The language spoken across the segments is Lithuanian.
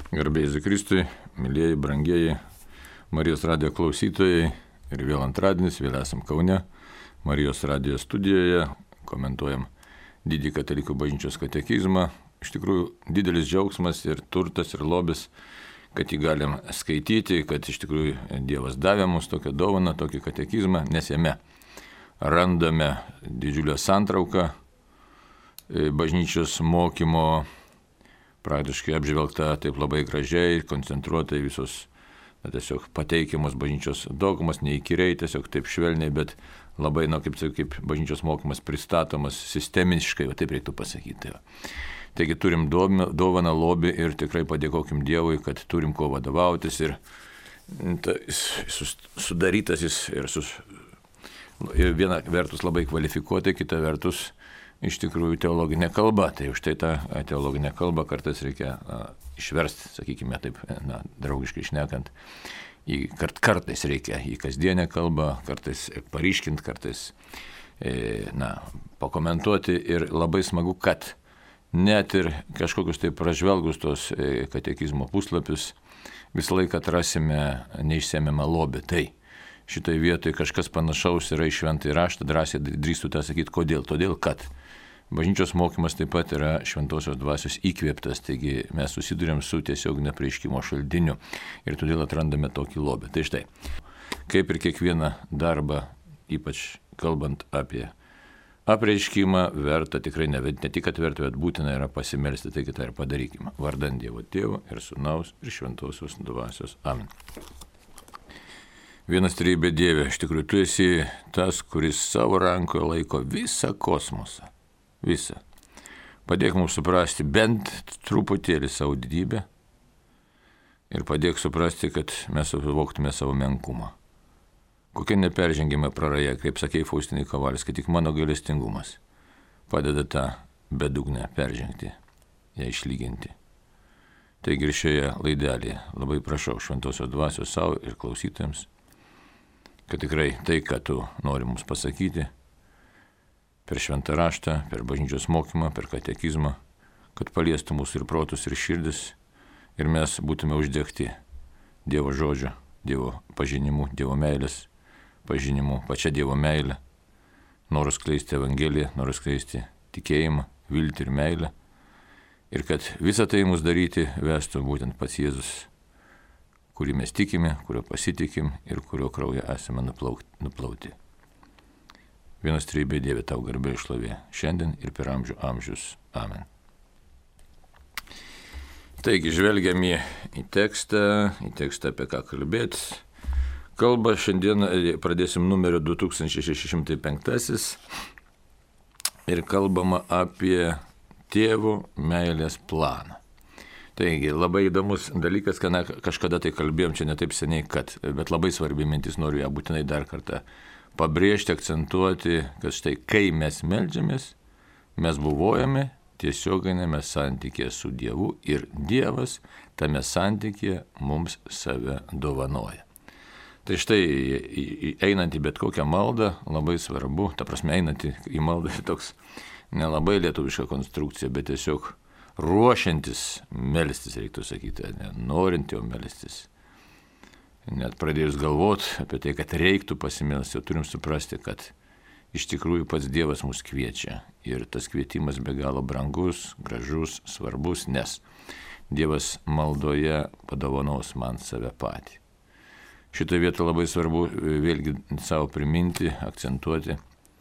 Garbėjai Jėzui Kristui, mylėjai, brangieji Marijos radijo klausytojai, ir vėl antradienis, vėl esam Kaune, Marijos radijo studijoje, komentuojam didį katalikų bažnyčios katekizmą. Iš tikrųjų, didelis džiaugsmas ir turtas ir lobis, kad jį galim skaityti, kad iš tikrųjų Dievas davė mums tokią dovaną, tokį katekizmą, nes jame randame didžiulę santrauką bažnyčios mokymo, praktiškai apžvelgta taip labai gražiai, koncentruotai visos tiesiog pateikiamos bažnyčios dogmos, neįkyriai, tiesiog taip švelniai, bet labai, kaip bažnyčios mokymas pristatomas sistemiškai, taip reiktų pasakyti. Taigi turim dovaną, lobį ir tikrai padėkokim Dievui, kad turim ko vadovautis ir sudarytas jis ir viena vertus labai kvalifikuotai, kita vertus iš tikrųjų teologinė kalba. Tai už tai tą teologinę kalbą kartais reikia išversti, sakykime taip, draugiškai šnekant, kartais reikia į kasdienę kalbą, kartais paryškinti, kartais pakomentuoti ir labai smagu, kad net ir kažkokius tai pražvelgus tos katekizmo puslapius visą laiką atrasime neišsemiamą lobį. Tai šitoje vietoje kažkas panašaus yra į šventąjį raštą, drąsiai drįstu tą sakyti, kodėl? Todėl, kad bažnyčios mokymas taip pat yra šventosios dvasios įkvėptas, taigi mes susidurėm su tiesioginio apreiškimo šaltiniu ir todėl atrandame tokį lobį. Tai štai, kaip ir kiekvieną darbą, ypač kalbant apie apreiškimą, verta tikrai ne tik, kad verta, bet būtina yra pasimelsti, taigi tai ir padarykime. Vardan Dievo Tėvo ir Sūnaus ir šventosios dvasios. Amen. Vienas trejybė Dieve, iš tikrųjų, tu esi tas, kuris savo rankoje laiko visą kosmosą. Visą. Padėk mums suprasti bent truputėlį savo didybę ir padėk suprasti, kad mes suvoktume savo menkumą. Kokia neperžengima praraja, kaip sakė Faustinai Kovalskis, tik mano gailestingumas padeda tą bedugnę peržengti, ją išlyginti. Taigi ir šioje laidelėje labai prašau šventosios dvasios savo ir klausytojams, kad tikrai tai, ką tu nori mums pasakyti, per šventą raštą, per bažnyčios mokymą, per katekizmą, kad paliestų mūsų ir protus, ir širdis, ir mes būtume uždegti Dievo žodžio, Dievo pažinimu, Dievo meilės pažinimu, pačia Dievo meilė, noras skleisti Evangeliją, noras skleisti tikėjimą, viltį ir meilę, ir kad visą tai mus daryti vestų būtent pats Jėzus, kurį mes tikime, kurio pasitikim ir kurio kraują esame nuplauti. Vienas trejybė Dieve, tau garbė ir šlovė, šiandien ir per amžių amžius. Amen. Taigi, žvelgiam į tekstą apie ką kalbėti. Kalbą šiandien pradėsim numeriu 2605 ir kalbama apie tėvo meilės planą. Taigi, labai įdomus dalykas, kad kažkada tai kalbėjom, čia ne taip seniai, bet labai svarbi mintis, noriu ją būtinai dar kartą pabrėžti, akcentuoti, kad štai kai mes meldžiamės, mes buvojame tiesioginėme santykėje su Dievu ir Dievas tame santykėje mums save dovanoja. Tai štai, einant į bet kokią maldą, labai svarbu, ta prasme, einant į maldą toks nelabai lietuviška konstrukcija, bet tiesiog ruošiantis melstis, reiktų sakyti, norint jau melstis. Net pradėjus galvoti apie tai, kad reiktų pasimelsti, jau turim suprasti, kad iš tikrųjų pats Dievas mus kviečia. Ir tas kvietimas be galo brangus, gražus, svarbus, nes Dievas maldoje padovanos man save patį. Šitoje vietoje labai svarbu vėlgi savo priminti, akcentuoti,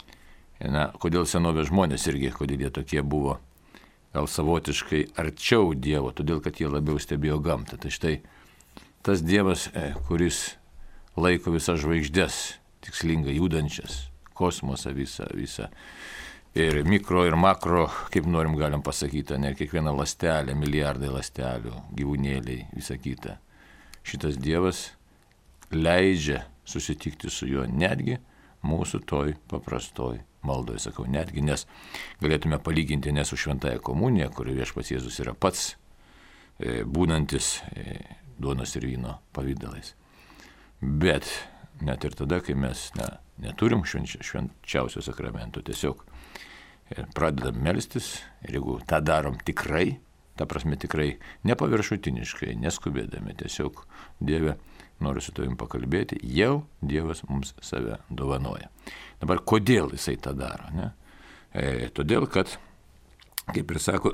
kodėl senovės žmonės irgi, kodėl jie tokie buvo gal savotiškai arčiau Dievo, todėl kad jie labiau stebėjo gamtą. Tai štai tas Dievas, kuris laiko visas žvaigždės, tikslingai judančias, kosmosą visą, ir mikro, ir makro, kaip norim galim pasakyti, ne kiekviena ląstelė, milijardai ląstelių, gyvūnėliai, visa kita. Šitas Dievas leidžia susitikti su juo netgi mūsų toj paprastoj maldoje, sakau, netgi, nes galėtume palyginti ne su šventąja komunija, kur viešpats Jėzus yra pats būnantis duonos ir vyno pavydalais. Bet net ir tada, kai mes neturim švenčiausio sakramento, tiesiog pradedam melstis ir jeigu tą darom tikrai, ta prasme tikrai nepaviršutiniškai, neskubėdami, tiesiog Dieve, noriu su tavim pakalbėti, jau Dievas mums save dovanoja. Dabar kodėl jisai tą daro? Ne? Todėl, kad, kaip ir sako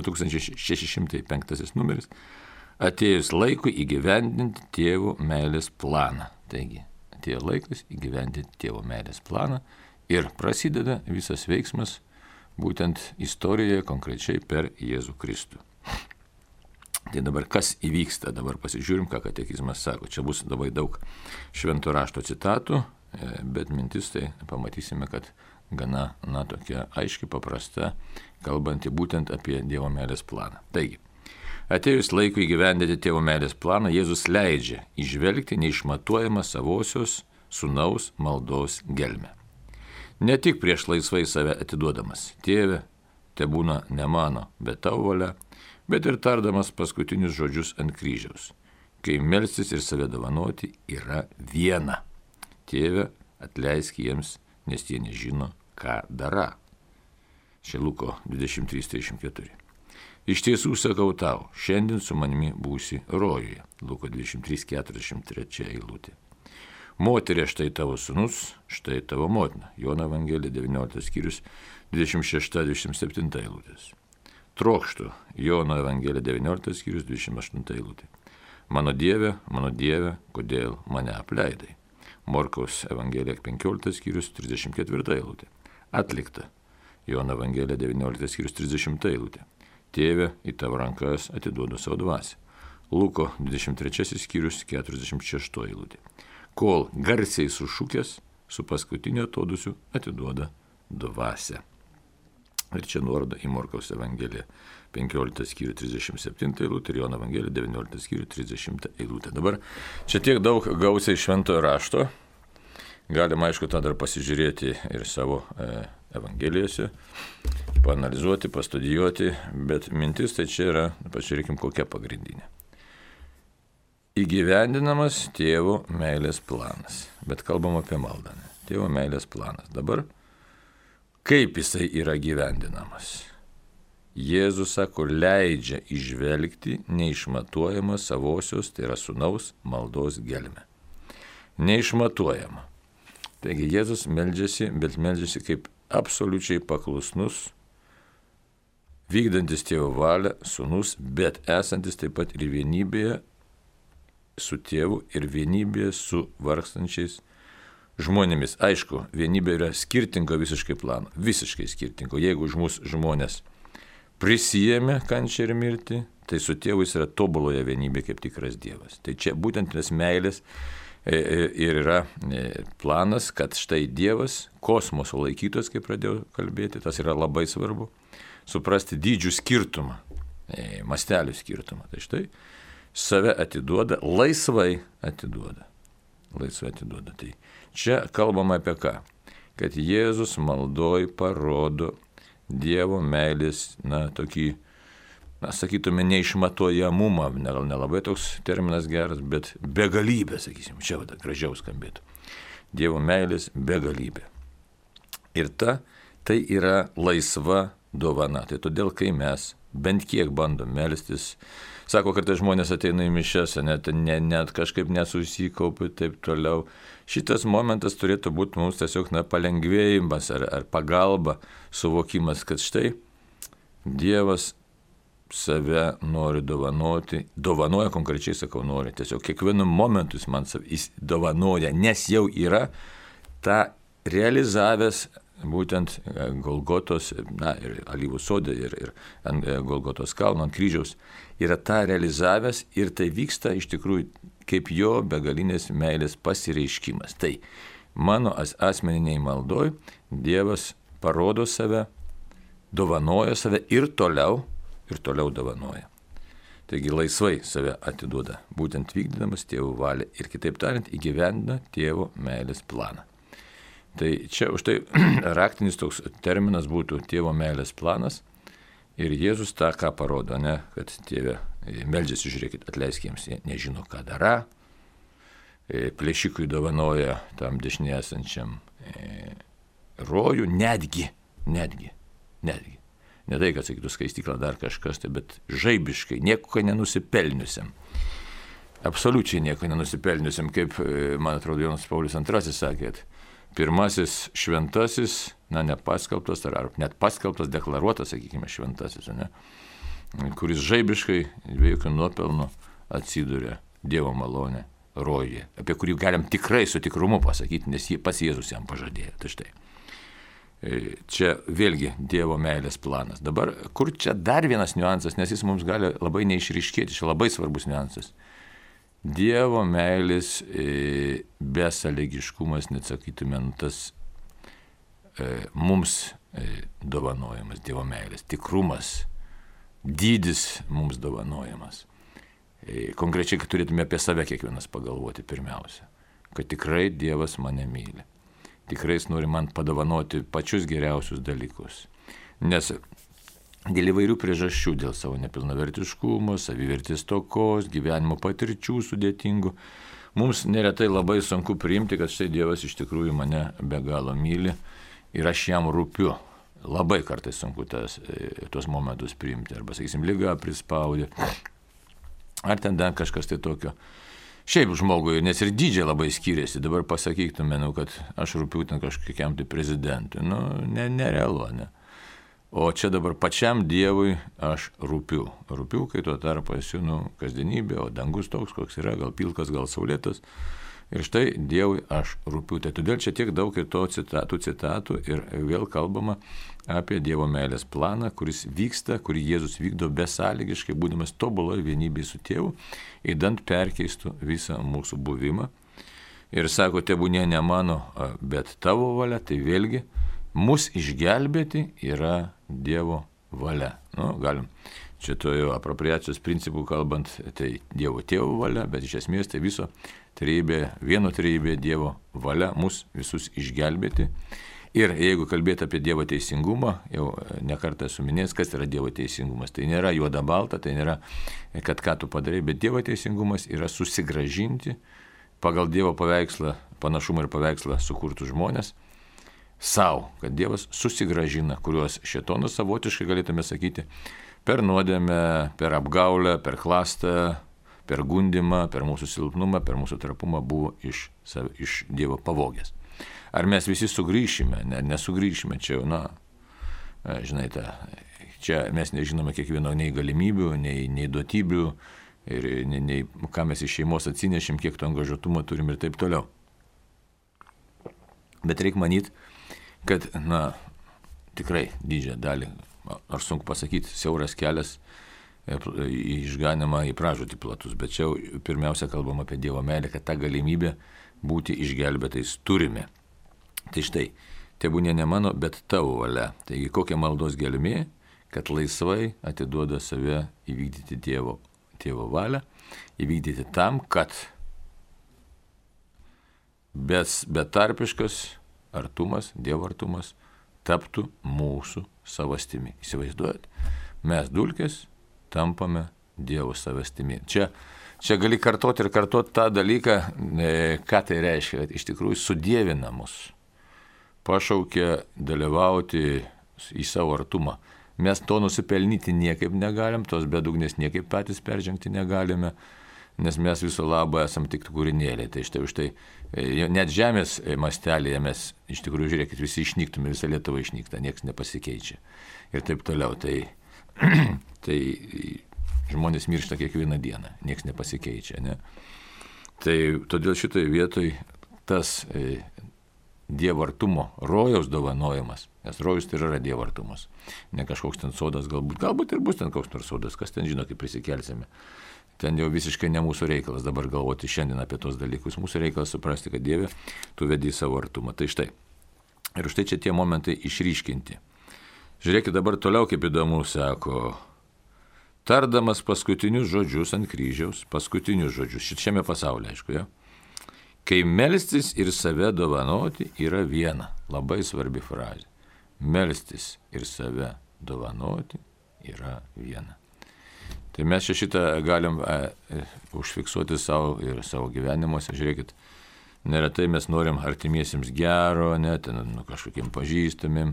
2605 numeris, atėjus laikui įgyvendinti tėvo meilės planą. Taigi, atėjo laikas įgyvendinti tėvo meilės planą ir prasideda visas veiksmas būtent istorijoje konkrečiai per Jėzų Kristų. Tai dabar kas įvyksta? Dabar pasižiūrim, ką katekizmas sako. Čia bus labai daug švento rašto citatų, bet mintis tai pamatysime, kad gana, tokia aiški, paprasta, kalbanti būtent apie Dievo meilės planą. Taigi, atėjus laikui įgyvendinti tėvo meilės planą, Jėzus leidžia įžvelgti neišmatuojamą savosios sūnaus maldos gelmę. Ne tik prieš laisvai save atiduodamas, Tėve, tebūna ne mano, bet tavo valia, bet ir tardamas paskutinius žodžius ant kryžiaus, kai melstis ir save dovanoti yra viena. Tėve, atleisk jiems, nes jie nežino, ką dara. Čia Luko 23:34. Iš tiesų sakau tau, šiandien su manimi būsi rojuje. Luko 23:43 eilutė. Moterie, štai tavo sūnus, štai tavo motina. Jono Evangelija 19 skyrius 26-27 eilutės. Trokštu. Jono Evangelija 19 skyrius 28 eilutė. Mano Dieve, kodėl mane apleidai? Morkaus Evangelija 15 skyrius 34 eilutė. Atlikta. Jono Evangelija 19 skyrius 30 eilutė. Tėve, į tavo rankas atiduodu savo dvasią. Luko 23 skyrius 46 eilutė. Kol garsiai sušūkęs, su paskutiniu atodūsiu atiduoda dvasią. Ir čia nuoroda į Morkaus Evangeliją 15 skyrių 37 eilutė ir Jono Evangeliją 19 skyrių 30 eilutė. Dabar čia tiek daug gausiai šventojo rašto. Galima, aišku, tą dar pasižiūrėti ir savo Evangelijose, paanalizuoti, pastudijuoti, bet mintis tai čia yra, pažiūrėkim, kokia pagrindinė. Įgyvendinamas tėvo meilės planas. Bet kalbam apie maldą. Tėvo meilės planas. Dabar, kaip jisai yra gyvendinamas? Jėzus, sako, leidžia įžvelgti neišmatuojamą savosios, tai yra sūnaus maldos gelmę. Neišmatuojama. Taigi Jėzus meldžiasi, bet meldžiasi kaip absoliučiai paklusnus, vykdantis tėvo valią sūnus, bet esantis taip pat ir vienybėje su tėvu ir vienybėje su vargstančiais žmonėmis. Aišku, vienybė yra skirtingo visiškai plano, visiškai skirtingo. Jeigu už mus žmonės prisijėmė kančią ir mirtį, tai su tėvu jis yra tobuloje vienybė kaip tikras Dievas. Tai čia būtent tas meilės ir yra planas, kad štai Dievas, kosmoso laikytojas, kaip pradėjau kalbėti, tas yra labai svarbu, suprasti dydžių skirtumą, mastelių skirtumą. Tai štai save atiduoda, laisvai atiduoda. Laisvai atiduoda. Tai čia kalbama apie ką? Kad Jėzus maldoj parodo Dievo meilės, tokį, sakytume, neišmatuojamumą, nelabai toks terminas geras, bet begalybė, sakysim, čia gražiau skambėtų. Dievo meilės begalybė. Ir tai yra laisva dovana. Tai todėl, kai mes bent kiek bandom melstis, sako, kad žmonės ateina į mišias, net kažkaip nesusikaupia ir taip toliau. Šitas momentas turėtų būti mums tiesiog palengvėjimas ar pagalba, suvokimas, kad štai Dievas save nori dovanoti, dovanoja konkrečiai, sakau, nori. Tiesiog kiekvienu momentu jis dovanoja, nes jau yra tą realizavęs būtent Golgotos, ir Alyvų sode, ir ant Golgotos kalno, ant kryžiaus, yra tą realizavęs ir tai vyksta iš tikrųjų kaip jo begalinės meilės pasireiškimas. Tai mano asmeniniai maldoj Dievas parodo save, dovanoja save ir toliau dovanoja. Taigi laisvai save atiduoda, būtent vykdydamas tėvo valią ir kitaip tariant įgyvendina tėvo meilės planą. Tai čia už tai raktinis toks terminas būtų tėvo meilės planas ir Jėzus tą ką parodo, kad Tėve meldžiasi, žiūrėkit, atleisk jiems, jie nežino, ką dara, plėšikui dovanoja tam dešinėje esančiam rojų, netgi. ne tai, kad sakytų skaistykla dar kažkas, tai bet žaibiškai, nieko nenusipelniusiam. Absoliučiai nieko nenusipelniusiam, kaip, man atrodo, Jonas Paulius II sakė, pirmasis šventasis, nepaskelbtas, ar net paskelbtas, deklaruotas, sakykime, šventasis, kuris žaibiškai, be jokių nuopelnų atsiduria Dievo malonę rojuje, apie kurį galim tikrai su tikrumu pasakyti, nes pats Jėzus jam pažadėjo. Tai štai. Čia vėlgi Dievo meilės planas. Dabar, kur čia dar vienas niuansas, nes jis mums gali labai neišryškėti, čia labai svarbus niuansas. Dievo meilės besąlygiškumas, net sakytume, tas mums dovanojamas Dievo meilės, tikrumas, dydis mums dovanojamas. Konkrečiai, kad turėtume apie save kiekvienas pagalvoti pirmiausia, kad tikrai Dievas mane myli. Tikrai jis nori man padovanoti pačius geriausius dalykus. Nes dėl įvairių priežasčių, dėl savo nepilnavertiškumo, savivertės stokos, gyvenimo patirčių sudėtingų, mums neretai labai sunku priimti, kad štai Dievas iš tikrųjų mane be galo myli ir aš jam rūpiu. Labai kartais sunku tuos momentus priimti. Arba, sakysim, liga prispaudė. Ar ten dar kažkas tai tokio. Šiaip žmogui, nes ir dydžiai labai skiriasi. Dabar pasakytume, kad aš rūpiu ten kažkokiam tai prezidentui. Nerealu, ne? O čia dabar pačiam Dievui aš rūpiu. Rūpiu, kai tuo tarpu esu, kasdienybė, o dangus toks, koks yra, gal pilkas, gal saulėtas. Ir štai Dievui aš rūpiu. Tai todėl čia tiek daug ir to citatų ir vėl kalbama apie Dievo meilės planą, kuris vyksta, kurį Jėzus vykdo besąlygiškai, būdamas tobuloje vienybėje su Tėvu, įdant perkeistų visą mūsų buvimą. Ir sako, tebūnie ne mano, bet tavo valia, tai vėlgi mus išgelbėti yra Dievo valia. Galim čia tojo apropriacijos principų kalbant, tai Dievo Tėvo valia, bet iš esmės tai viso trejybė, vieno trejybė Dievo valia mus visus išgelbėti. Ir jeigu kalbėti apie Dievo teisingumą, jau nekartą esu minėjęs, kas yra Dievo teisingumas. Tai nėra juoda balta, tai nėra, kad ką tu padarai, bet Dievo teisingumas yra susigrąžinti pagal Dievo paveikslą, panašumą ir paveikslą sukurtų žmonės savo, kad Dievas susigrąžina, kuriuos šėtonas savotiškai galėtume sakyti, per nuodėmę, per apgaulę, per klastą, per gundimą, per mūsų silpnumą, per mūsų trapumą buvo iš Dievo pavogęs. Ar mes visi sugrįšime, nesugrįšime, čia čia mes nežinome kiekvieno nei galimybių, nei duotybių, ir nei ką mes iš šeimos atsinešim, kiek to angažuotumo turim ir taip toliau. Bet reikia manyti, kad, tikrai didžiąją dalį, ar sunku pasakyti, siauras kelias į išganimą, į pražūtį platus, bet čia pirmiausia kalbam apie Dievo meilę, kad tą galimybę būti išgelbėtais turime. Tai štai, tebūnie ne mano, bet tavo valia. Taigi kokia maldos gelmė, kad laisvai atiduoda save įvykdyti Tėvo valią, įvykdyti tam, kad betarpiškas artumas, Dievo artumas taptų mūsų savastimi. Įsivaizduojat? Mes dulkės tampame Dievo savastimi. Čia gali kartoti ir kartoti tą dalyką, ką tai reiškia, kad iš tikrųjų sudievina mus. Pašaukia dalyvauti į savo artumą. Mes to nusipelnyti niekaip negalim, tos bedugnės niekaip patys peržengti negalime, nes mes viso labo esam tik kūrinėliai. Tai štai net žemės mastelėje mes iš tikrųjų, žiūrėkit, visi išnyktume, visa Lietuva išnykta, niekas nepasikeičia. Ir taip toliau. Tai žmonės miršta kiekvieną dieną, niekas nepasikeičia. Ne? Tai todėl šitoje vietoje tas Dievo artumo rojaus dovanojimas, nes rojus tai yra Dievo artumas. Ne kažkoks ten sodas, galbūt ir bus ten koks nors sodas, kas ten žino, kaip prisikelsime. Ten jau visiškai ne mūsų reikalas dabar galvoti šiandien apie tos dalykus. Mūsų reikalas suprasti, kad Dieve, tu vedi savo artumą. Tai štai. Ir štai čia tie momentai išryškinti. Žiūrėkit dabar toliau, kaip įdomu, sako, tardamas paskutinius žodžius ant kryžiaus, paskutinius žodžius, šiame pasaulyje, aišku, ja? Kai melstis ir save dovanoti yra viena, labai svarbi frazė. Melstis ir save dovanoti yra viena. Tai mes šitą galim užfiksuoti savo ir savo gyvenimuose. Žiūrėkit, neretai mes norim artimiesiems gero, kažkokiem pažįstamiem,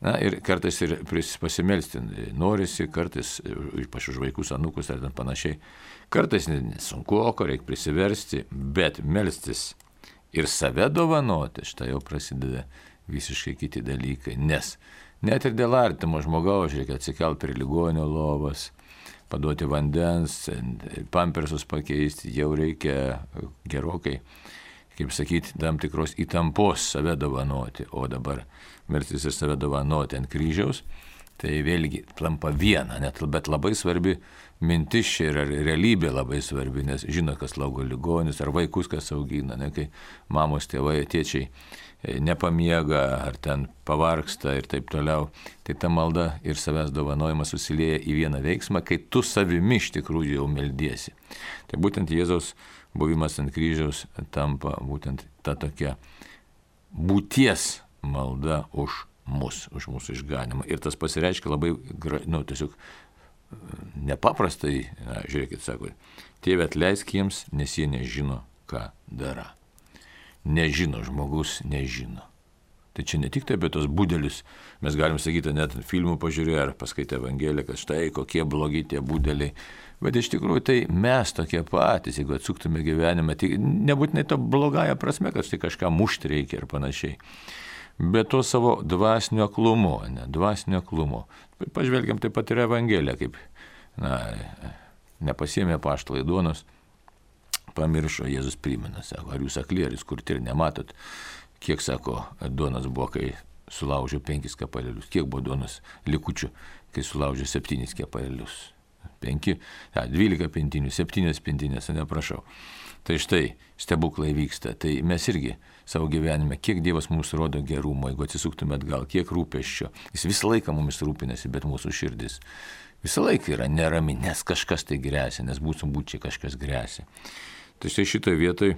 Na ir kartais ir pasimelsti norisi, kartais, ypač už vaikus, anūkus ar ten panašiai. Kartais nesunku, reikia prisiversti, bet melstis ir save dovanoti, štai jau prasideda visiškai kiti dalykai. Nes net ir dėl artimo žmogaus reikia atsikelti prie ligonio lovas, paduoti vandens, pampersus pakeisti, jau reikia gerokai, kaip sakyti, tam tikros įtampos save dovanoti, o dabar melstis ir save dovanoti ant kryžiaus, tai vėlgi tampa viena, bet labai svarbi mintis čia yra, realybė labai svarbi, nes žino, kas slaugo ligonius, ar vaikus, kas augina, ne, kai mamos, tėvai, tėčiai nepamiega, ar ten pavargsta ir taip toliau, tai ta malda ir savęs dovanojimas susilieja į vieną veiksmą, kai tu savimi iš tikrųjų jau meldiesi. Tai būtent Jėzaus buvimas ant kryžiaus tampa būtent ta tokia būties malda už mūsų išganimą. Ir tas pasireiškia labai, tiesiog nepaprastai, žiūrėkit, sako, Tėve atleisk jiems, nes jie nežino, ką daro. Nežino, žmogus nežino. Tai čia ne tik tai apie tos budelius, mes galim sakyti, net filmų pažiūrėję ar paskaitę Evangeliją, kad štai kokie blogi tie budeliai. Bet iš tikrųjų tai mes tokie patys, jeigu atsuktume gyvenimą, tai nebūtinai to blogąją prasme, kad štai kažką mušti reikia ir panašiai. Bet to savo dvasinio aklumo. Pažvelgiam taip pat ir Evangeliją, kaip nepasiėmė apaštalai duonos, pamiršo, Jėzus primena, sako, ar jūs akli, ar jūs kurti ir nematot, kiek, sako, duonos buvo, kai sulaužė 5 kepalėlius, kiek buvo duonos likučių, kai sulaužė 7 kepalėlius, 12 pintinių, 7 pintinės, neprašau. Tai štai stebuklai vyksta, tai mes irgi savo gyvenime, kiek Dievas mums rodo gerumo, jeigu atsisuktume atgal, kiek rūpesčio, jis visą laiką mumis rūpinasi, bet mūsų širdis visą laiką yra nerami, nes kažkas tai grėsia, nes būčiai kažkas grėsia. Tai štai šitoje vietoje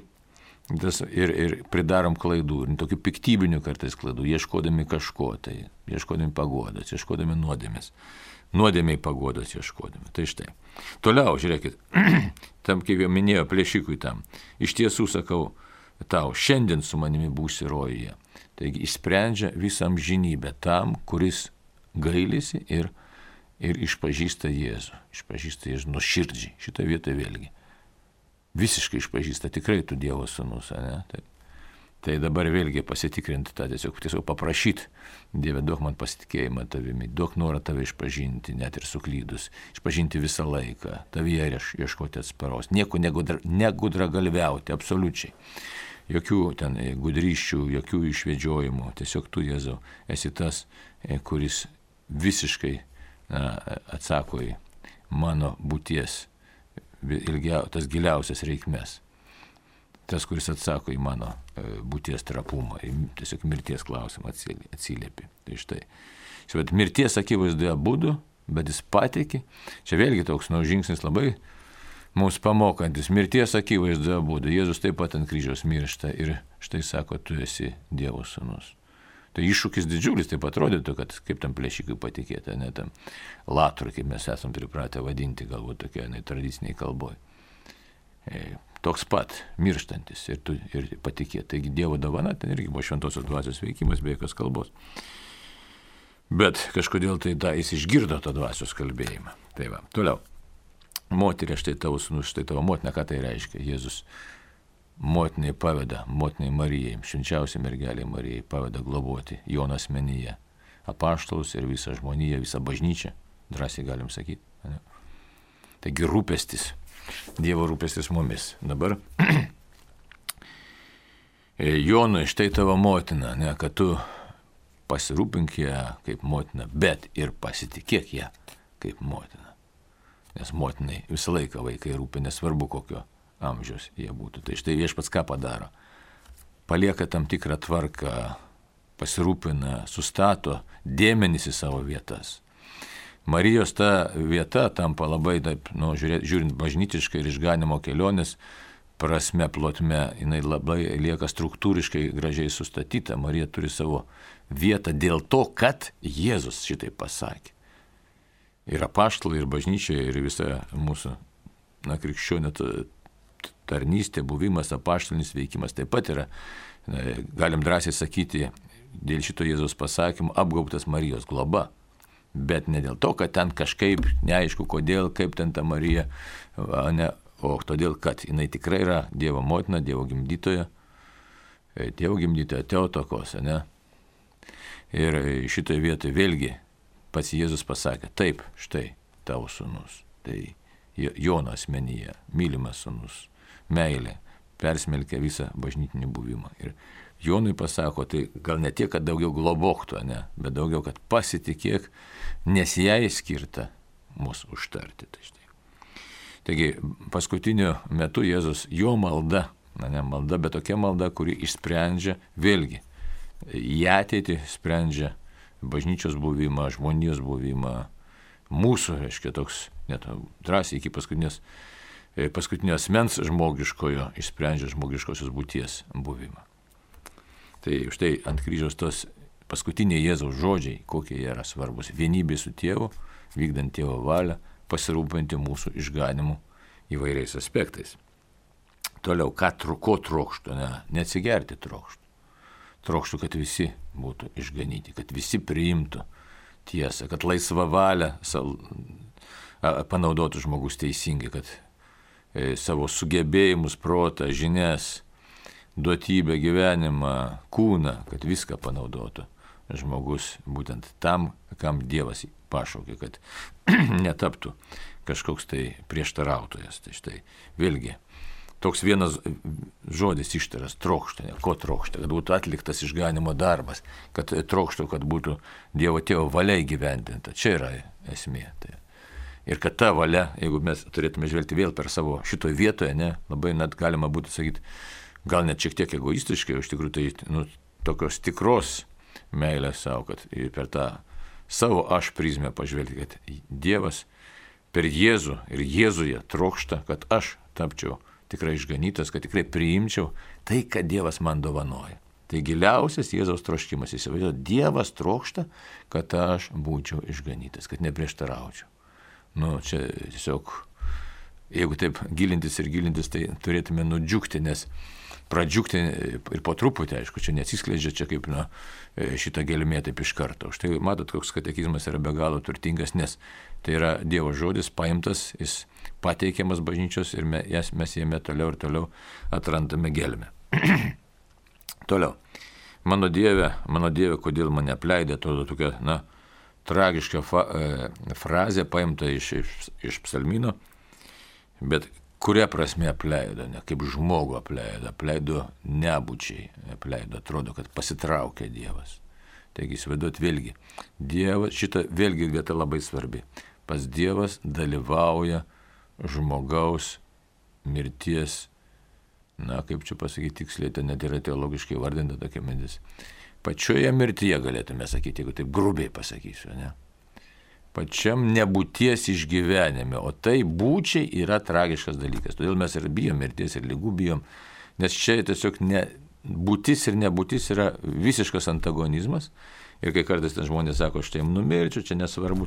ir pridarom klaidų, ir tokių piktybinių kartais klaidų, ieškodami kažko, tai ieškodami paguodos, ieškodami nuodėmės. Nuodėmiai paguodos ieškodami. Tai štai. Toliau, žiūrėkit, tam, kaip jau minėjo plėšikui tam, iš tiesų sakau tau, šiandien su manimi būsi rojuje. Taigi išsprendžia visą amžinybę tam, kuris gailisi ir išpažįsta Jėzų. Išpažįsta Jėzų nuoširdžiai. Šitoje vietoje vėlgi. Visiškai išpažįsta, tikrai tu Dievo sūnus, ne? Tai dabar vėlgi pasitikrinti tą, tiesiog paprašyti, Dieve, duok man pasitikėjimą tavimi, duok norą tave išpažinti, net ir suklydus, išpažinti visą laiką, tavyje ieškoti atsparos, nieko negudragalviauti, absoliučiai. Jokių ten gudryščių, jokių išvedžiojimų, tiesiog tu, Jėzau, esi tas, kuris visiškai atsako į mano būties, tas giliausias reikmes. Tas, kuris atsako į mano būties trapumą, tiesiog mirties klausimą atsiliepi. Tai štai. Mirties akivaizdoje būdu, bet jis patikė. Čia vėlgi toks žingsnis labai mums pamokantis. Mirties akivaizdoje būdu. Jėzus taip pat ant kryžiaus miršta ir štai sako, tu esi Dievo sūnus. Tai iššūkis didžiulis, taip atrodytų, kad kaip tam plėšikui patikėta, ne tam latrui, kaip mes esam pripratę vadinti, galbūt tokia tradiciniai kalboj. Toks pat mirštantis ir patikėti. Taigi Dievo dovana, ten irgi buvo šventosios dvasios veikimas be jokios kalbos. Bet kažkodėl tai jis išgirdo tą dvasios kalbėjimą. Tai va, toliau. Moterė, štai tavo sūnus, štai tavo motina, ką tai reiškia? Jėzus motinai paveda, motinai Marijai, švenčiausiai mergelei Marijai paveda globoti Jono asmenyje apaštalus ir visą žmoniją, visą bažnyčią, drąsiai galim sakyti. Ne? Taigi rūpestis. Dievo rūpestis mumis. Dabar Jonui, štai tavo motina, ne, kad tu pasirūpink ją kaip motina, bet ir pasitikėk ją kaip motina. Nes motinai visą laiką vaikai rūpi, nesvarbu kokio amžiaus jie būtų. Tai štai Viešpats ką padaro? Palieka tam tikrą tvarką, pasirūpina, sustato dėmenis į savo vietas. Marijos ta vieta tampa labai, žiūrint bažnytiškai ir išganimo kelionės prasme, plotme, jinai labai lieka struktūriškai gražiai sustatyta. Marija turi savo vietą dėl to, kad Jėzus šitai pasakė. Ir apaštalai, ir bažnyčia, ir visa mūsų krikščionė tarnystė, buvimas, apaštalinis veikimas taip pat yra, galim drąsiai sakyti, dėl šito Jėzaus pasakymo apgaubtas Marijos globa. Bet ne dėl to, kad ten kažkaip neaišku kodėl, kaip ten ta Marija, o todėl, kad jinai tikrai yra Dievo motina, Dievo gimdytoja Teotokos, ne? Ir šitoje vietoje vėlgi pats Jėzus pasakė, taip, štai tavo sūnus, tai Jono asmenyje, mylimas sūnus, meilė, persmelkia visą bažnytinį buvimą. Ir Jonui pasako, tai gal ne tiek, kad daugiau globoktų, ne, bet daugiau, kad pasitikėk, nes jai skirta mūsų užtarti. Tai štai. Taigi, paskutiniu metu Jėzus, jo malda, ne malda, bet tokia malda, kuri išsprendžia vėlgi, į ateitį sprendžia bažnyčios buvimą, žmonijos buvimą, mūsų, reiškia, toks, net drąsiai iki paskutinio asmens žmogiškojo išsprendžia žmogiškosios būties buvimą. Tai štai ant kryžiaus tos paskutiniai Jėzaus žodžiai, kokie jie yra svarbus. Vienybė su tėvu, vykdant tėvo valią, pasirūpinti mūsų išganimu įvairiais aspektais. Toliau, ko trokštų, neatsigerti trokštų. Trokštų, kad visi būtų išganyti, kad visi priimtų tiesą, kad laisvą valią panaudotų žmogus teisingai, kad savo sugebėjimus, protą, žinias, duotybę, gyvenimą, kūną, kad viską panaudotų žmogus būtent tam, kam Dievas pašaukė, kad netaptų kažkoks tai prieštarautojas. Tai štai vėlgi toks vienas žodis ištaras trokšta, ko trokšta, kad būtų atliktas išganimo darbas, kad trokštų, kad būtų Dievo tėvo valia įgyvendinta. Čia yra esmė. Tai. Ir kad ta valia, jeigu mes turėtume žvelgti vėl per savo šitoje vietoje, labai net galima būtų sakyti, gal net šiek tiek egoistiškai, iš tikrųjų tai tokios tikros meilės savo, kad per tą savo aš prizmę pažvelgti, kad Dievas per Jėzų ir Jėzuje trokšta, kad aš tapčiau tikrai išganytas, kad tikrai priimčiau tai, kad Dievas man dovanoja. Tai giliausias Jėzaus troškimas, įsivaizduoju, Dievas trokšta, kad aš būčiau išganytas, kad neprieštaraučiau. Čia tiesiog, jeigu taip gilintis, tai turėtume nudžiugti, nes pradžiugti ir po truputį, aišku, čia neatsiskleidžia, čia kaip šitą gelmė taip iš karto. Štai matot, koks katekizmas yra be galo turtingas, nes tai yra Dievo žodis paimtas, jis pateikiamas bažnyčios ir mes jame toliau ir toliau atrandame gelmę. Toliau. Mano Dieve, kodėl mane apleidė, atrodo tokia, tragiška frazė paimta iš psalmino, bet kuria prasme apleido, ne kaip žmogų apleido nebūčiai, atrodo, kad pasitraukė Dievas. Taigi įsivaizduot vėlgi, Dievas, šita vėlgi vieta labai svarbi. Pas Dievas dalyvauja žmogaus mirties, kaip čia pasakyti tiksliai, ten net yra teologiškai vardinta tokia mintis. Pačioje mirtyje galėtume sakyti, jeigu taip grubiai pasakysiu, ne? Pačiam nebūties išgyvenime, o tai būčiai yra tragiškas dalykas. Todėl mes ir bijom mirties, ir ligų bijom, nes čia tiesiog būtis ir nebūtis yra visiškas antagonizmas. Ir kai kartais ten žmonės sako, štai numirčiau, čia nesvarbu,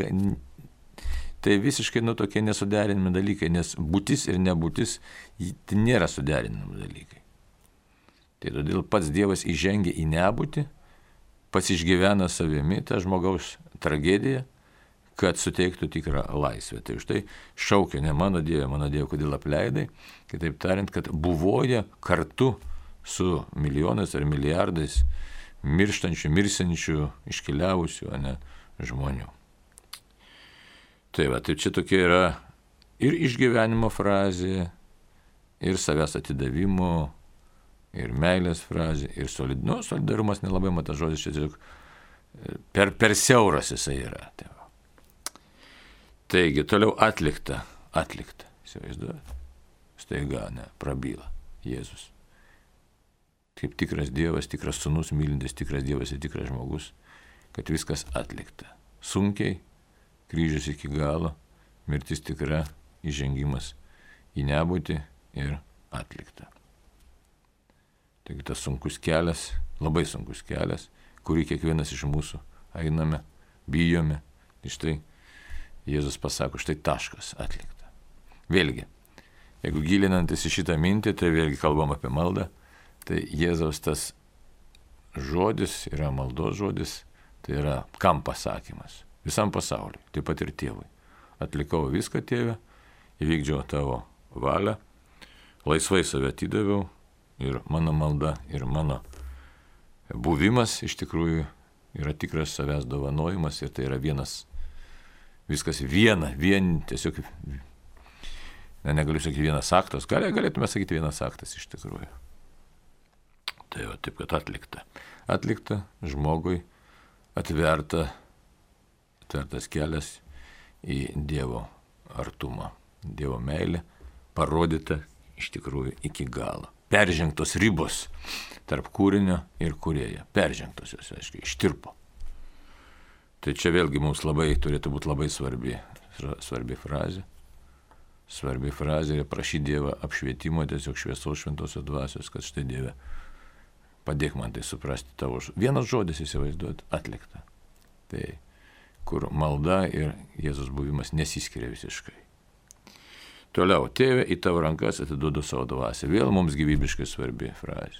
tai visiškai tokie nesuderinami dalykai, nes būtis ir nebūtis tai nėra suderinami dalykai. Tai todėl pats Dievas įžengia į nebūtį, pats išgyvena savimi tą žmogaus tragediją, kad suteiktų tikrą laisvę. Tai štai šaukia, ne mano Dieve, kodėl apleidai, kitaip tariant, kad buvoja kartu su milijonais ar milijardais mirštančių, mirsiančių, iškeliavusių, žmonių. Tai čia tokia yra ir išgyvenimo frazė, ir savęs atidavimo, ir meilės frazė, ir solidarumas, nelabai matas žodis, čia tiesiog per siauras jisai yra. Taigi, toliau atlikta, įsivaizduojate, staiga, prabyla Jėzus. Kaip tikras Dievas, tikras sūnus, mylintis tikras Dievas ir tikras žmogus, kad viskas atlikta. Sunkiai, kryžius iki galo, mirtis tikra, įžengimas į nebūtį ir atlikta. Taigi tas sunkus kelias, labai sunkus kelias, kurį kiekvienas iš mūsų einame, bijome, iš tai Jėzus pasako, štai taškas atlikta. Vėlgi, jeigu gilinantis į šitą mintį, tai vėlgi kalbam apie maldą, tai Jėzaus tas žodis yra maldos žodis, tai yra kam pasakymas? Visam pasauliui, taip pat ir tėvui. Atlikau viską, tėve, įvykdžiau tavo valią, laisvai save atidaviau ir mano malda, ir mano buvimas iš tikrųjų yra tikras savęs dovanojimas ir tai yra vienas, viskas tiesiog, negaliu sakyti vienas aktas, galėtume sakyti vienas aktas iš tikrųjų. Tai jau taip, kad atlikta žmogui atvertas kelias į Dievo artumą, Dievo meilę, parodyta iš tikrųjų iki galo. Peržengtos ribos tarp kūrinio ir kūrėjo. Peržengtos jos, aiškiai, ištirpo. Tai čia vėlgi mums turėtų būti labai svarbi frazė. Svarbi frazė yra prašyti Dievą apšvietimo, tiesiog šviesos šventosios dvasios, kad štai Dieve, padėk man tai suprasti tavo. Vienas žodis įsivaizduot, atlikta. Tai kur malda ir Jėzus buvimas nesiskiria visiškai. Toliau, tėve, į tavo rankas atiduodu savo dvasią. Vėl mums gyvybiškai svarbi frazė.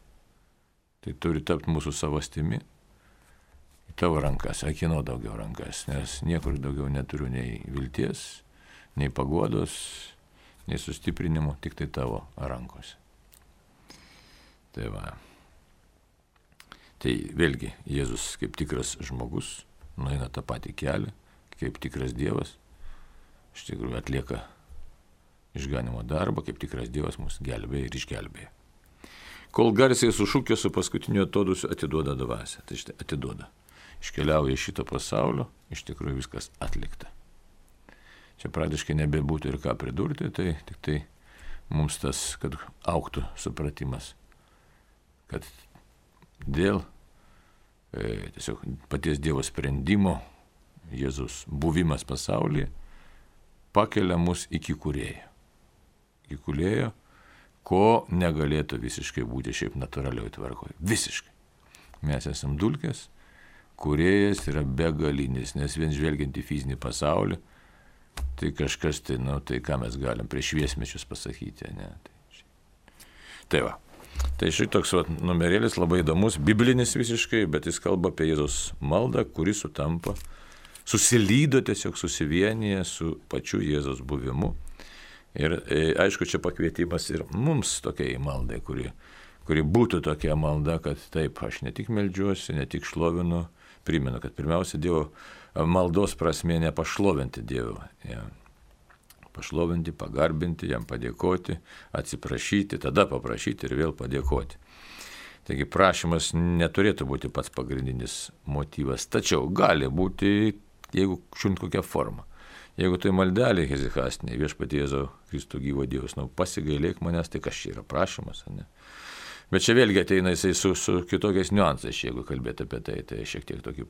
Tai turi tapti mūsų savastimi. Į tavo rankas, kieno daugiau rankas, nes niekur daugiau neturiu nei vilties, nei paguodos, nei sustiprinimo, tik tai tavo rankose. Tai va. Tai vėlgi, Jėzus kaip tikras žmogus nueina tą patį kelią, kaip tikras Dievas, iš tikrųjų atlieka išganimo darbą, kaip tikras Dievas mus gelbėja ir išgelbėja. Kol garsiai sušūkė su paskutiniu atodūsiu, atiduoda dvasią. Tai štai atiduoda. Iškeliauja iš šito pasaulio, iš tikrųjų viskas atlikta. Čia praktiškai nebebūtų ir ką pridurti, tai tik tai mums tas, kad augtų supratimas, kad dėl tiesiog paties Dievo sprendimo, Jėzus buvimas pasaulyje, pakelia mus iki kūrėjo. Iki kūrėjo, ko negalėtų visiškai būti šiaip natūralioj tvarkoje. Visiškai. Mes esam dulkės, kūrėjas yra begalinis, nes vien žvelgiant į fizinį pasaulį, tai kažkas tai, tai ką mes galim prieš šviesmečius pasakyti, ne? Tai va. Tai šitoks numerėlis labai įdomus, biblinis visiškai, bet jis kalba apie Jėzaus maldą, kuri sutampa, susilydo tiesiog susivienyje su pačiu Jėzaus buvimu. Ir aišku, čia pakvietimas ir mums tokiai maldai, kuri būtų tokia malda, kad taip, aš ne tik meldžiuosi, ne tik šlovinu, primenu, kad pirmiausia Dievo maldos prasmė ne pašlovinti Dievą. Ja. Pašlovinti, pagarbinti, jam padėkoti, atsiprašyti, tada paprašyti ir vėl padėkoti. Taigi prašymas neturėtų būti pats pagrindinis motyvas, tačiau gali būti, jeigu šiunt kokią formą. Jeigu tai maldelė hezikastinė, viešpatie Jėzau Kristų gyvo Dievas, pasigailėk manęs, tai kas čia yra prašymas, ne? Bet čia vėlgi ateina jisai su kitokiais niuansais, jeigu kalbėti apie tai, tai šiek tiek tokį,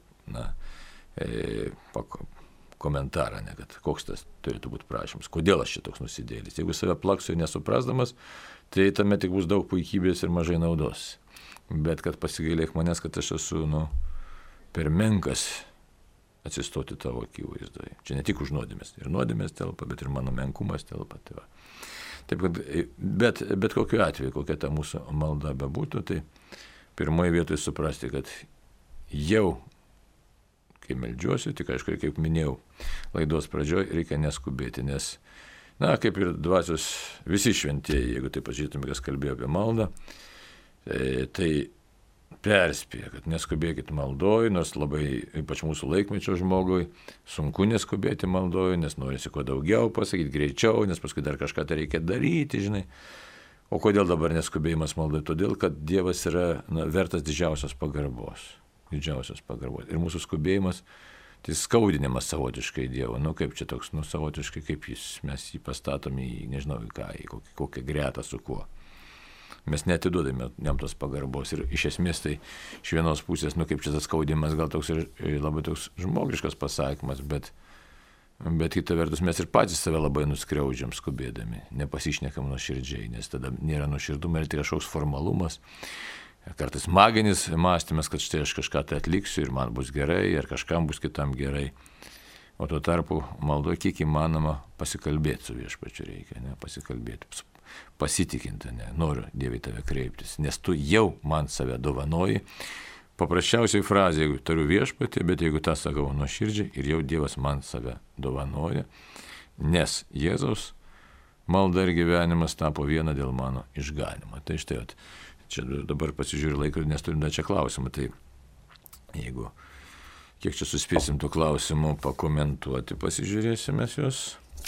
komentarą, ne, kad koks tas turėtų būti prašymas, kodėl aš čia toks nusidėlis. Jeigu save plaksiu nesuprasdamas, tai tame tik bus daug puikybės ir mažai naudos. Bet kad pasigailėk manęs, kad aš esu, per menkas atsistoti tavo akivaizdoje. Čia ne tik už nuodėmės, ir nuodėmės telpa, bet ir mano menkumas telpa. Tai va. Taip, bet kokiu atveju, kokia ta mūsų malda bebūtų, tai pirmoje vietoje suprasti, kad jau kai meldžiuosi, tik aišku, kaip minėjau laidos pradžioje, reikia neskubėti, nes, kaip ir dvasios visi šventieji, jeigu taip pažiūrėtume, kas kalbėjo apie maldą, tai perspėja, kad neskubėkit maldoj, nors labai, ypač mūsų laikmečio žmogui, sunku neskubėti maldoj, nes norisi kuo daugiau pasakyti, greičiau, nes paskui dar kažką tai reikia daryti, žinai. O kodėl dabar neskubėjimas maldoj? Todėl, kad Dievas yra vertas didžiausios pagarbos. Ir mūsų skubėjimas, tai skaudinimas savotiškai Dievo. Kaip čia toks, savotiškai, kaip mes jį pastatome į, nežinau, į kokią gretą su kuo. Mes neatiduodame jam tos pagarbos. Ir iš esmės tai iš vienos pusės, kaip čia tas skaudimas, gal toks ir labai toks žmogiškas pasakymas, bet kita vertus mes ir patys save labai nuskriaudžiam skubėdami, nepasišnekam nuoširdžiai, nes tada nėra nuoširdumo ir tai kažkoks formalumas. Kartais maginis mąstymas, kad štai aš kažką tai atliksiu ir man bus gerai, ar kažkam bus kitam gerai. O tuo tarpu maldoje kiek įmanoma pasikalbėti su viešpačiu reikia, ne, pasikalbėti, pasitikinti, ne, noriu Dievui tave kreiptis, nes tu jau man save dovanoji. Paprasčiausiai frazė, jeigu turiu viešpatį, bet jeigu tą sakau nuoširdžiai ir jau Dievas man save dovanoja, nes Jėzaus malda ir gyvenimas tapo viena dėl mano išganimo. Tai štai, čia dabar pasižiūriu laikrodį, nes turim dar čia klausimą, tai jeigu kiek čia suspėsim tų klausimų pakomentuoti, pasižiūrėsime juos.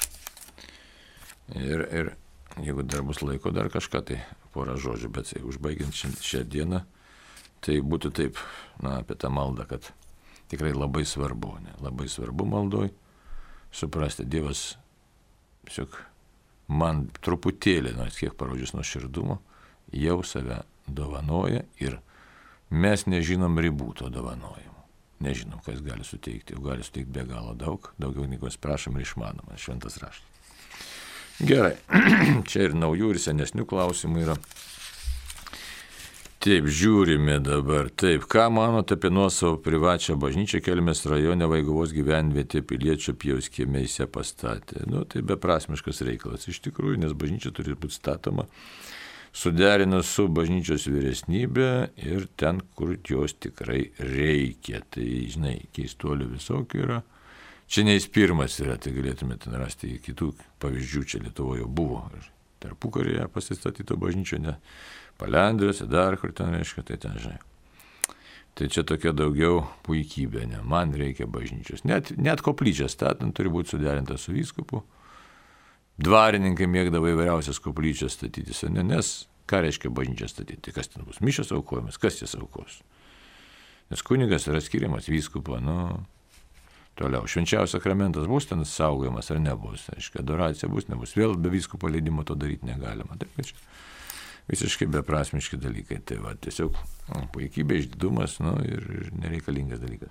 Ir jeigu dar bus laiko, dar kažką, tai porą žodžių, bet užbaigiant šią dieną, tai būtų taip, apie tą maldą, kad tikrai labai svarbu, ne? Labai svarbu maldoj suprasti, Dievas tiesiog man truputėlį, nors kiek parodžius nuoširdumo, jau save dovanoja ir mes nežinom ribų to dovanojimo. Nežinom, kas gali suteikti, jau gali suteikti be galo daug, daugiau negu mes prašom ir išmanom, šventas raštas. Gerai, čia ir naujų, ir senesnių klausimų yra. Taip, žiūrime dabar. Taip, ką manote apie nuosavą privačią bažnyčią Kelmės rajone Vaiguvos gyvenvietė Piliečio Pijaus kieme įse pastatė? Tai beprasmiškas reikalas iš tikrųjų, nes bažnyčia turi būti statoma suderinus su bažnyčios vyresnybė ir ten, kur jos tikrai reikia. Tai, žinai, keistuolių visokių yra. Čia ne jis pirmas yra, tai galėtumėte rasti kitų pavyzdžių, čia Lietuvoje buvo. Ir tarpukaryje pasistatyto bažnyčio, ne Palendriuose, dar kur ten reiškia, tai ten, žinai. Tai čia tokia daugiau puikybė, ne, man reikia bažnyčios. Net koplyčias statant turi būti suderinta su vyskupu. Dvarininkai mėgdavo įvairiausias koplyčias statyti, nes ką reiškia bažnyčią statyti, kas ten bus, mišios aukojamas, kas jas aukos. Nes kunigas yra skiriamas vyskupo, toliau, švenčiausias sakramentas bus ten saugojamas ar nebus, reiškia, adoracija bus, nebus, vėl be vyskupo leidimo to daryti negalima. Taip, kad čia visiškai beprasmiški dalykai, tai va, tiesiog puikybė, išdidumas, ir nereikalingas dalykas.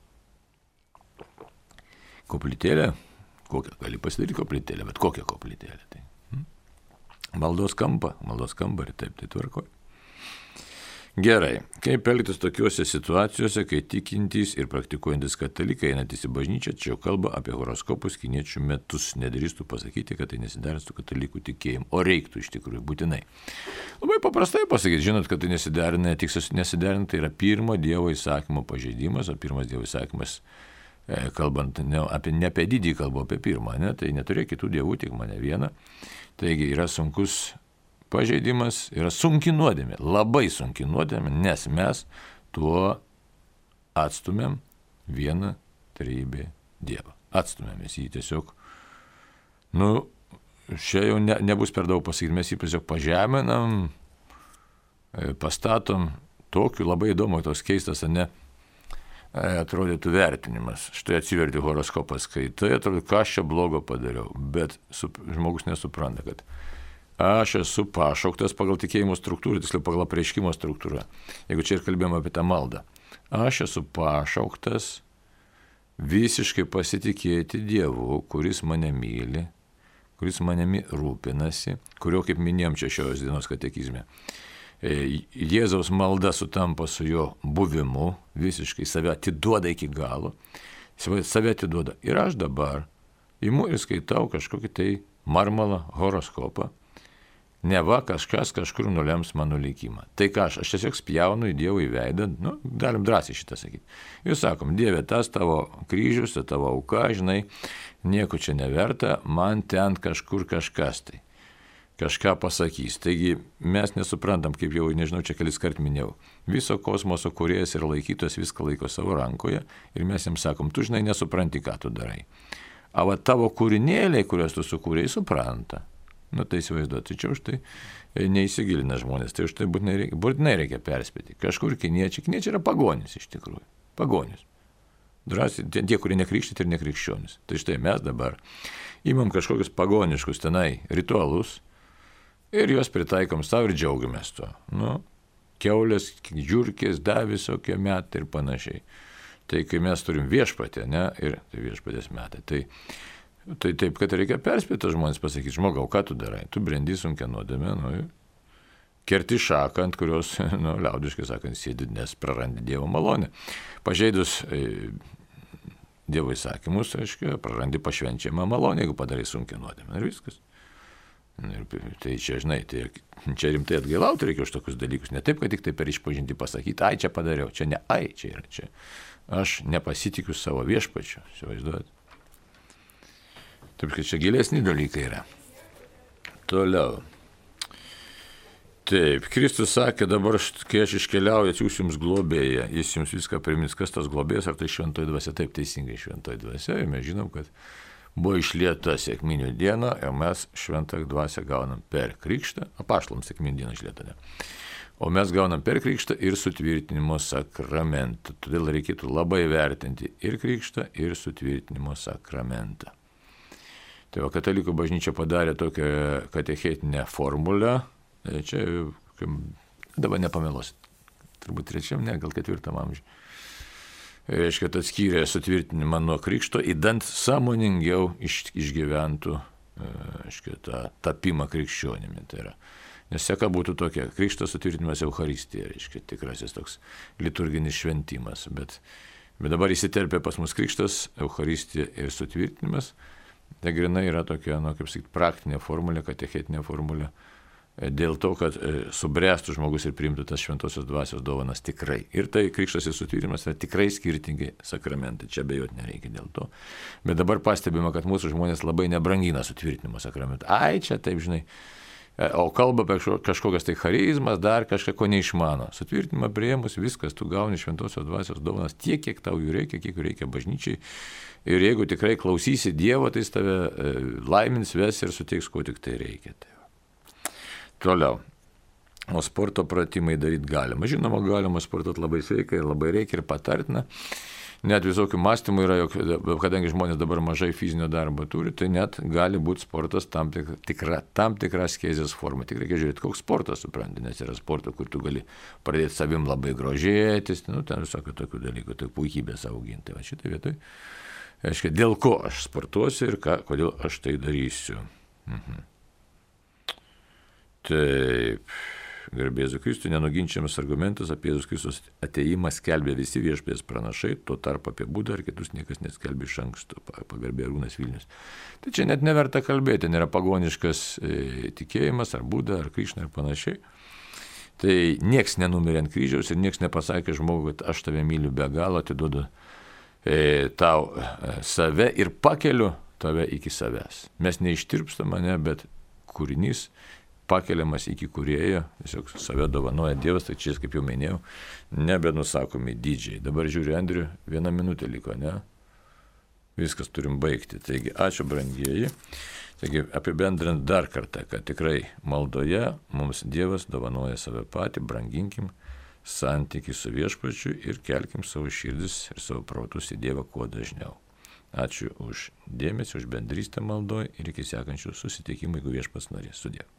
Koplytėlė. Kokią gali pasidaryti koplytėlę, bet kokią koplytėlę. Tai. Maldos kambarį, taip, tai tvarkoja. Gerai, kaip elgtis tokiuose situacijose, kai tikintys ir praktikuojantis katalikai einantys į bažnyčią, čia jau kalba apie horoskopus kiniečių metus. Nedrįstų pasakyti, kad tai nesiderina su katalikų tikėjimu, o reiktų iš tikrųjų būtinai. Labai paprastai pasakyti, žinot, kad tai nesiderina, tai yra pirmo Dievo įsakymo pažeidimas, o pirmas Dievo įsakymas, kalbant ne apie didį, kalbu apie pirmą, tai neturėjo kitų dievų, tik mane vieną. Taigi yra sunkus pažeidimas, yra sunki nuodėmė, labai sunki nuodėmė, nes mes tuo atstumėm vieną trejybę Dievą. Atstumėm jį tiesiog, čia jau nebus per daug pasakyti, mes jį tiesiog pažeminam, pastatom tokiu labai įdomu, tos keistas, atrodytų vertinimas. Štai atsiverti horoskopą skaitai, atrodo, ką aš čia blogo padariau, bet žmogus nesupranta, kad aš esu pašauktas pagal tikėjimo struktūrą, tiksliau pagal apreiškimo struktūrą. Jeigu čia ir kalbėjome apie tą maldą. Aš esu pašauktas visiškai pasitikėti Dievu, kuris mane myli, kuris manimi rūpinasi, kurio, kaip minėjom čia šios dienos katekizme, Jėzaus malda sutampa su jo buvimu, visiškai save atiduoda iki galo, save atiduoda. Ir aš dabar imu ir skaitau kažkokį tai marmalą horoskopą, neva kažkas kažkur nulems mano likimą. Tai ką aš tiesiog spjaunu į Dievą į veidą, galim drąsiai šitą sakyti. Ir sakom, Dieve, tas tavo kryžius, tavo auka, žinai, nieko čia neverta, man ten kažkur kažkas tai. Kažką pasakys. Taigi mes nesuprantam, kaip jau, nežinau, čia kelis kart minėjau, viso kosmoso kūrėjas ir laikytojas viską laiko savo rankoje ir mes jam sakom, tu žinai nesupranti, ką tu darai. O tavo kūrinėliai, kuriuos tu sukūrėjai, supranta. Tai įsivaizduoti, tai čia už tai neįsigilina žmonės, tai už tai būtinai reikia perspėti. Kažkur kiniečiai yra pagonis iš tikrųjų, pagonis. Drąsiai, tie, kurie nekrikštyti ir nekrikščionis. Tai štai mes dabar imam kažkokius pagoniškus tenai ritualus, ir juos pritaikom savo ir džiaugiamės tuo. Kiaulės, žiurkės, visokie metai ir panašiai. Tai kai mes turim viešpatį, ir tai viešpatės metai, tai taip, kad reikia perspėti žmonės pasakyti, žmogau, ką tu darai? Tu brendi sunkia nuodėmė, kerti šaką, ant kurios, liaudiškai sakant, sėdi, nes prarandi Dievo malonę. Pažeidus Dievo įsakymus, reiškia, prarandi pašvenčiamą malonę, jeigu padarai sunkią nuodėmę. Ir viskas. Ir tai čia, žinai, čia rimtai atgailauti reikia už tokius dalykus. Ne taip, kad tik tai per išpažinti pasakyti, ai, čia padariau. Čia ne ai, čia yra čia. Aš nepasitikiu savo viešpačiu. Įsivaizduojat. Taip, kad čia gilesni dalykai yra. Toliau. Taip, Kristus sakė, dabar, kai aš iškeliauju, atsiųsiu jums globėją, jis jums viską primins, kas tas globėjas, ar tai šventoji dvasia, taip teisingai šventoji dvasia, ir mes žinom, kad buvo išlieta sekminių diena, ir mes šventąją dvasią gaunam per krikštą, apaštalams sekminių dieną išlieta, ne. O mes gaunam per krikštą ir sutvirtinimo sakramentą, todėl reikėtų labai vertinti ir krikštą, ir sutvirtinimo sakramentą. Tai va, katalikų bažnyčia padarė tokią katechetinę formulę. Čia, dabar nepameluosit, turbūt 3, ne, gal 4 amžiuje. Reiškia, kad atskyrė sutvirtinimą nuo krikšto, įdant sąmoningiau išgyventų, reiškia, tą tapimą krikščionimi. Tai yra. Nes seka būtų tokia, krikštas sutvirtinimas Eucharistija, reiškia, tikrasis toks liturginis šventimas. Bet dabar įsiterpė pas mus krikštas, Eucharistija ir sutvirtinimas. Tai grinai yra tokia, kaip sakyti, praktinė formulė, katechetinė formulė. Dėl to, kad subręstų žmogus ir priimtų tas šventosios dvasios dovanas tikrai. Ir tai krikštas ir sutvirtinimas yra tikrai skirtingi sakramentai, čia abejoti nereikia dėl to. Bet dabar pastebima, kad mūsų žmonės labai nebrangina sutvirtinimo sakramentą. Ai, čia taip, žinai, o kalba apie kažkokias tai charizmas, dar kažką ko neišmano. Sutvirtinimą priėmus, viskas, tu gauni šventosios dvasios dovanas tiek, kiek tau jų reikia, kiek jų reikia bažnyčiai. Ir jeigu tikrai klausysi Dievo, tai jis tave laimins, ves ir suteiks, ko tik tai reikia. Toliau. O sporto pratimai daryti galima. Žinoma, galima sportuoti labai sveikai ir labai reikia ir patartina. Net visokių mąstymų yra, kadangi žmonės dabar mažai fizinio darbo turi, tai net gali būti sportas tam tikra askezės forma. Tik reikia žiūrėti, koks sportas, supranti, nes yra sporto, kur tu gali pradėti savim labai grožėtis, ten visokių tokių dalykų, tai puikybės auginti. Va šitai vietoj. Aiškiai, dėl ko aš sportuosiu ir kodėl aš tai darysiu. Taip, garbė Jėzui Kristui, nenuginčiamas argumentas apie Jėzus Kristus ateimą skelbė visi viešpaties pranašai, tuo tarpu apie Budą ar kitus niekas neskelbė iš anksto, pagarbė Arūnas Vilnius. Tai čia net neverta kalbėti, nėra pagoniškas tikėjimas ar Buda ar Krišna ir panašiai. Tai nieks nenumirė ant kryžiaus ir nieks nepasakė žmogui, kad aš tave myliu be galo, atiduodu tau save ir pakeliu tave iki savęs. Mes neištirpsta mane, bet kūrinys pakeliamas iki kūrėjo, tiesiog save dovanoja Dievas, tai čia, kaip jau minėjau, nebenusakomi dydžiai. Dabar žiūriu, Andriu, 1 minutė liko, ne? Viskas turim baigti. Taigi, ačiū brangieji. Taigi, apibendrint dar kartą, kad tikrai maldoje mums Dievas dovanoja save patį, branginkim santykį su viešpačiu ir kelkim savo širdis ir savo protus į Dievą kuo dažniau. Ačiū už dėmesį, už bendrystę maldoje ir iki sekančių susitikimų, jeigu viešpats norės. Sudie.